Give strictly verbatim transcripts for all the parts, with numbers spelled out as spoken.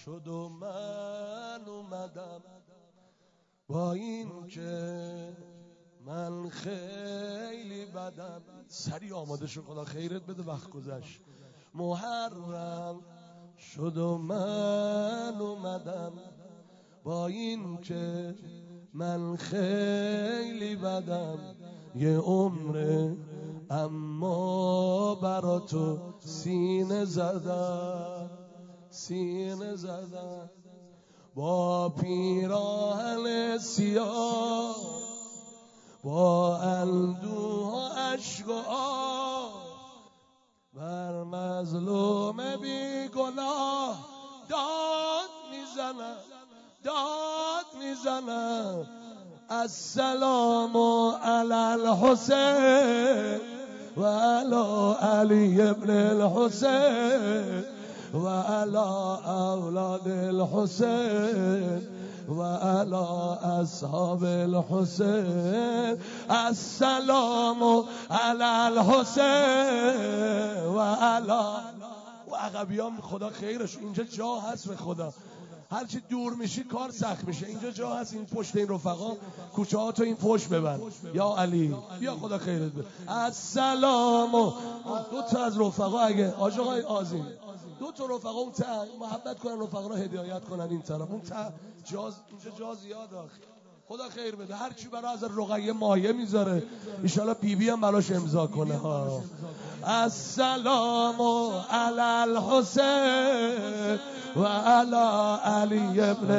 شد و من اومدم با این که من خیلی بدم. سری آماده شو، خدا خیرت بده، وقت گذشت. محرم شد و من اومدم با این که من خیلی بدم. یه عمره اما برا تو سینه زدم، سینه زدم با پیراهن سیاه، با اندوه و عشق و آه، بر مظلوم بی گناه داد میزنم، داد میزنم. السلام علی الحسین و علی علی ابن الحسین و علی اولاد الحسین و علی اصحاب الحسین. السلام علی الحسین و علی و عقبیام. خدا خیرش، اینجا جا هست به خدا. هرچی دور میشی کار سخت میشه. اینجا جا هست، این پشت این رفقا کوچه ها تو این پشت ببند. یا علی بیا، خدا خیرت بده. السلام. دو تا از رفقا اگه آج آقای آذین، دو تا رفقا اون تا محبت کنن، رفقا رو هدایت کنن این طرف. اون تا جاز، اینجا جا زیاد آخه. خدا خیر بده. هر کی برای از رقیه مایه میذاره ان شاءالله بی بی هم براش امضا کنه ها. السلام علی الحسین و علی علی ابن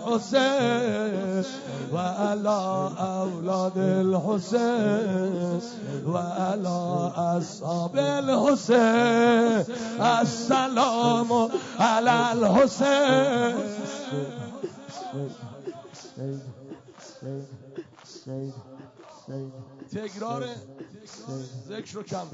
الحسین و علی اولاد الحسین و علی اصحاب الحسین. السلام علی الحسین. تکرار ذکر رو کم.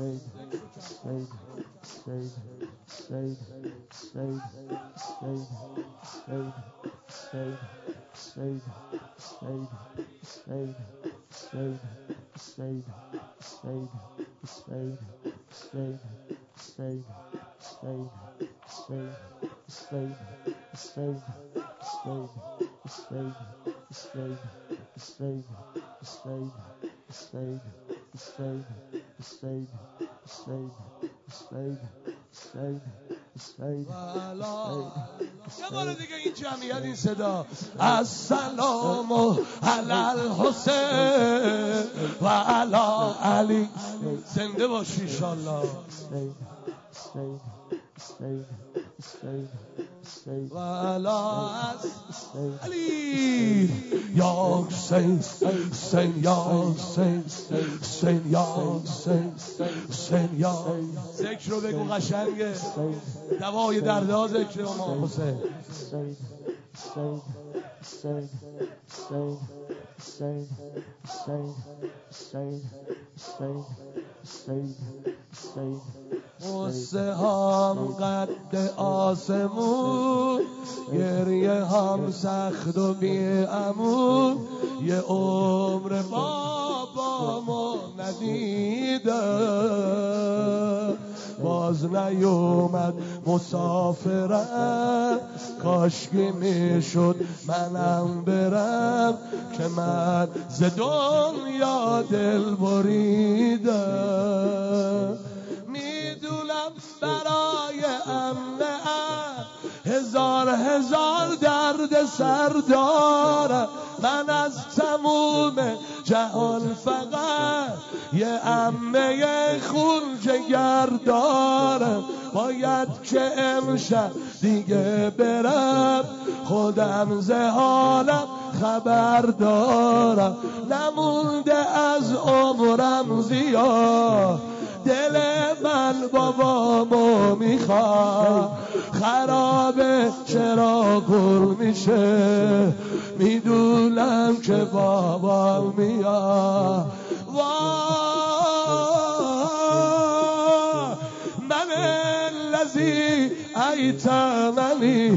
یه بار دیگه این جمعیت، این صدا. السلام علی الحسین و علی علی. زنده باشی انشالله. و علی علی یا حسین، حسین یا حسین، حسین یا حسین، حسین یا. ذکر رو بگو قشنگه، دوای دردا ذکر ما حسین. قصه هم قد آسمون، گریه هم سخت و بی امون. یه عمر بابامو ندیدم، باز نیومد مسافرم. کاشکی میشد منم برم، که من ز دنیا دل بریدم. میدونم برای امنه هزار هزار درد سر دارم. من از تموم جهان فقط یه عمه خون جگر دارم. باید که امشب دیگه برم، خودم ز حالم خبر دارم. نمونده از عمرم زیاد، دل من بابامو میخواد. خرابه چرا گل میشه، میدونم که بابام میاد. وای من الذی ایتمنی،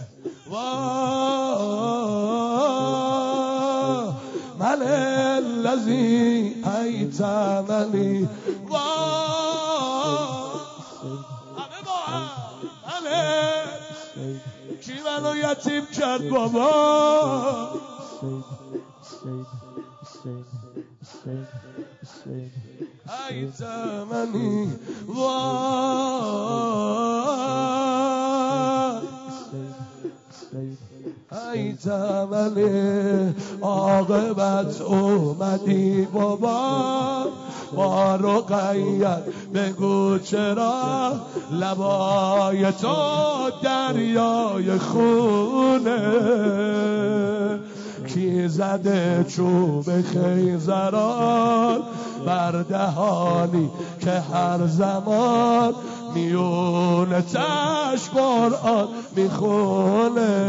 وای من الذي ایتمنی همه با هم بله کی منو یتیم کرد بابا ایتمنی ایتمنی عاقبت اومدی بابا با رقیت بگو چرا لبای تو دریای خونه کی زده چوب خیزران بر دهانی که هر زمان میونه تش قرآن میخونه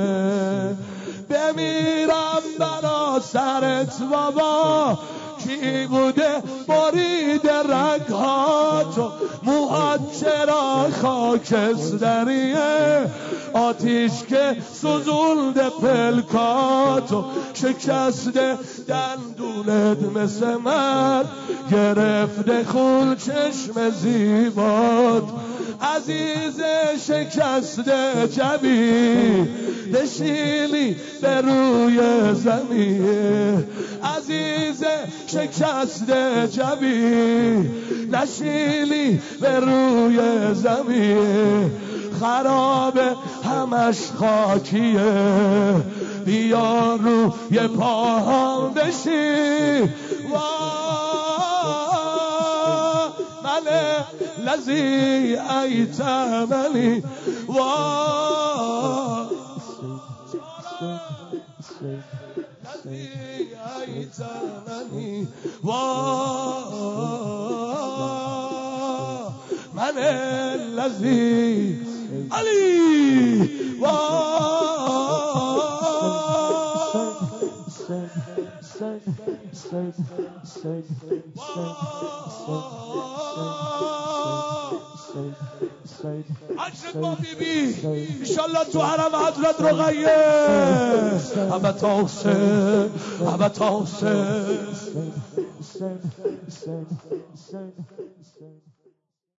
بمیرم برا سرت بابا کی بوده برید رگهاتو موهات چرا خاکستریه آتیش که سوزونده پلکاتو شکسته دندونت مثل من گرفته خون چشم زیبات عزیز شکسته جبی نشینی به روی زمین عزیز شکسته جبی نشینی به روی زمین خراب همش خاکیه بیا روی پاهم بشی من لذی ایتمنی لذی ایتمنی من لذی علی عشق با بی بی انشالله تو حرم حضرت رقیه همه تاسه همه تاسه